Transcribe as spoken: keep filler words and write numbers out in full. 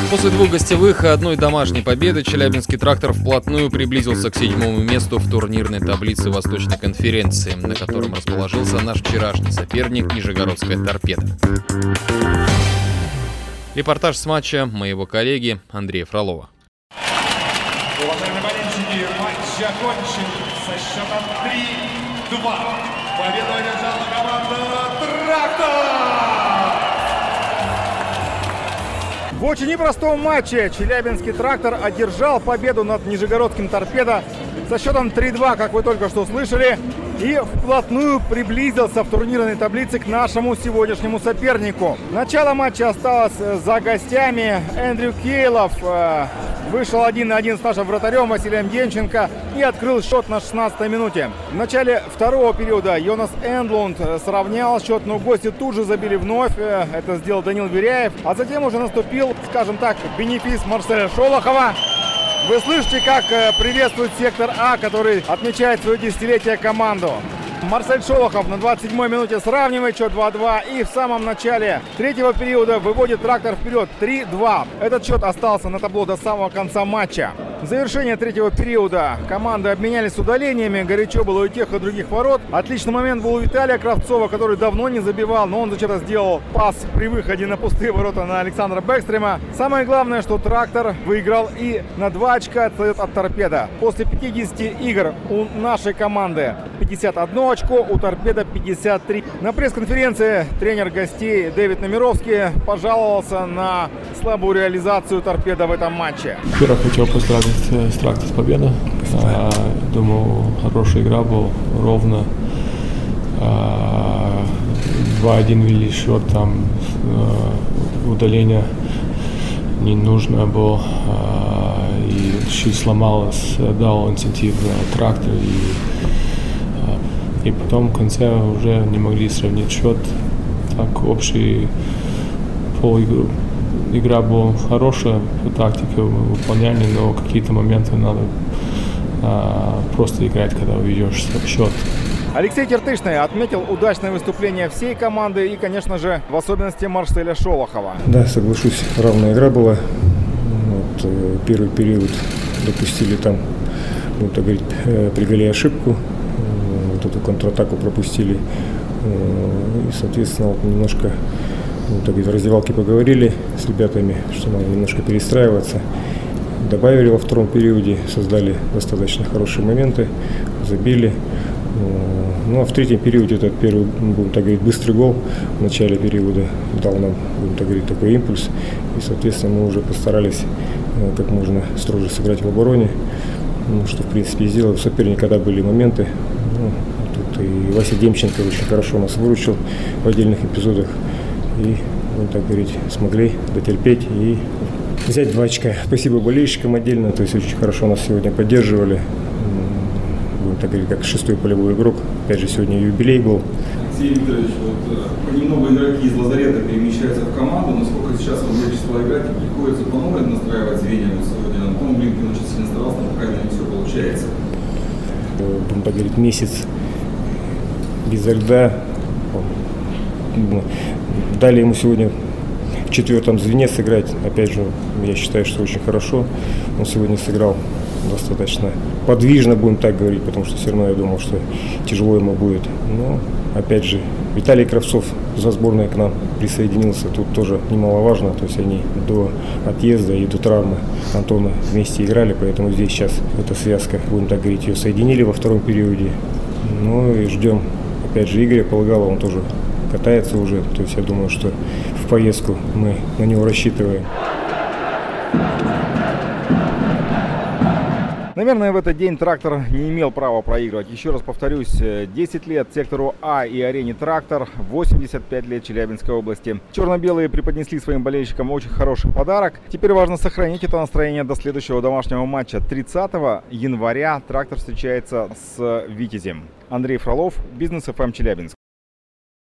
После двух гостевых и одной домашней победы челябинский «Трактор» вплотную приблизился к седьмому месту в турнирной таблице Восточной конференции, на котором расположился наш вчерашний соперник Нижегородская «Торпеда». Репортаж с матча моего коллеги Андрея Фролова. Уважаемые болельщики, матч окончен со счетом три-два. Победу одержала команда «Трактор». В очень непростом матче челябинский «Трактор» одержал победу над нижегородским «Торпедо» со счетом три-два, как вы только что слышали, и вплотную приблизился в турнирной таблице к нашему сегодняшнему сопернику. Начало матча осталось за гостями. Эндрю Кейлов э, вышел один на один с нашим вратарем Василием Демченко и открыл счет на шестнадцатой минуте. В начале второго периода Йонас Эндлунд сравнял счет, но гости тут же забили вновь. Это сделал Данил Веряев. А затем уже наступил, скажем так, бенефис Марселя Шолохова. Вы слышите, как приветствует сектор А, который отмечает свое десятилетие команду. Марсель Шолохов на двадцать седьмой минуте сравнивает счет два-два и в самом начале третьего периода выводит «Трактор» вперед три-два. Этот счет остался на табло до самого конца матча. В завершение третьего периода команды обменялись удалениями. Горячо было у тех и других ворот. Отличный момент был у Виталия Кравцова, который давно не забивал, но он зачем-то сделал пас при выходе на пустые ворота на Александра Бэкстрема. Самое главное, что «Трактор» выиграл и на два очка отстает от «Торпедо». После пятидесяти игр у нашей команды пятьдесят одно очко, у «Торпедо» пятьдесят три. На пресс-конференции тренер гостей Дэвид Номеровский пожаловался на слабую реализацию «Торпедо» в этом матче. Во-первых, хотел поздравить с «Трактор» с победой. А, думаю, хорошая игра была, ровно. А, два-один вели счет, там а, удаление не нужно было. А, и чуть сломалось, дал инициативу «Трактор». И, И потом в конце уже не могли сравнить счет. Так, общий пол игра была хорошая, тактика выполняли, но какие-то моменты надо а, просто играть, когда увидишь счет. Алексей Тертышный отметил удачное выступление всей команды и, конечно же, в особенности Марселя Шолохова. Да, соглашусь, равная игра была. Вот, первый период допустили там, будем так говорить, пригали ошибку. Вот эту контратаку пропустили. И, соответственно, вот немножко вот, так, в раздевалке поговорили с ребятами, что надо немножко перестраиваться. Добавили во втором периоде, создали достаточно хорошие моменты, забили. Ну а в третьем периоде этот первый, будем так говорить, быстрый гол в начале периода дал нам, будем так говорить, такой импульс. И, соответственно, мы уже постарались как можно строже сыграть в обороне, ну, что, в принципе, и сделали. У соперника, когда были моменты, ну, тут и Вася Демченко очень хорошо нас выручил в отдельных эпизодах. И, будем так говорить, смогли дотерпеть и взять два очка. Спасибо болельщикам отдельно, то есть очень хорошо нас сегодня поддерживали. Будем так говорить, как шестой полевой игрок. Опять же, сегодня юбилей был. Алексей Викторович, вот понемногу игроки из лазарета перемещаются в команду, насколько сейчас вам легче стало играть, и приходится по новой настраивать звенья сегодня. На том Блинкин очень сильно старался, но пока не все получается. Будем так говорить, месяц без льда. Дали ему сегодня в четвертом звене сыграть. Опять же, я считаю, что очень хорошо. Он сегодня сыграл достаточно подвижно, будем так говорить, потому что все равно я думал, что тяжело ему будет. Но, опять же, Виталий Кравцов за сборной к нам присоединился. Тут тоже немаловажно. То есть они до отъезда и до травмы Антона вместе играли, поэтому здесь сейчас эта связка, будем так говорить, ее соединили во втором периоде. Ну и ждем, опять же, Игоря Полыгала, он тоже катается уже. То есть я думаю, что в поездку мы на него рассчитываем. Наверное, в этот день «Трактор» не имел права проигрывать. Еще раз повторюсь, десять лет сектору А и арене «Трактор», восемьдесят пять лет Челябинской области. Черно-белые преподнесли своим болельщикам очень хороший подарок. Теперь важно сохранить это настроение до следующего домашнего матча. тридцатого января «Трактор» встречается с «Витязем». Андрей Фролов, Бизнес эф эм Челябинск.